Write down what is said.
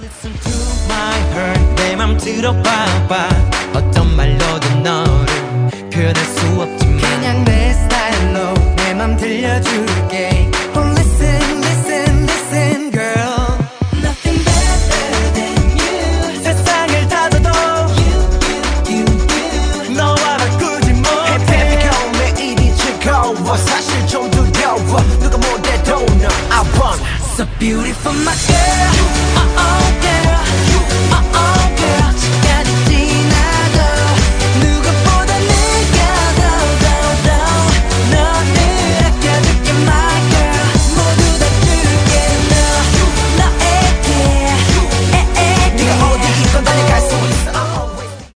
Listen to my heart 내 맘 들어봐봐 어떤 말로도 너를 표현할 수 없지만 그냥 내 스타일로 내 맘 들려줄게 Oh listen listen listen girl Nothing better than you 세상을 닫아도 you 너와 바꾸지 못해 Hey baby girl 매일이 즐거워 사실 좀 두려워 누가 뭐래도 no I want So beautiful my girl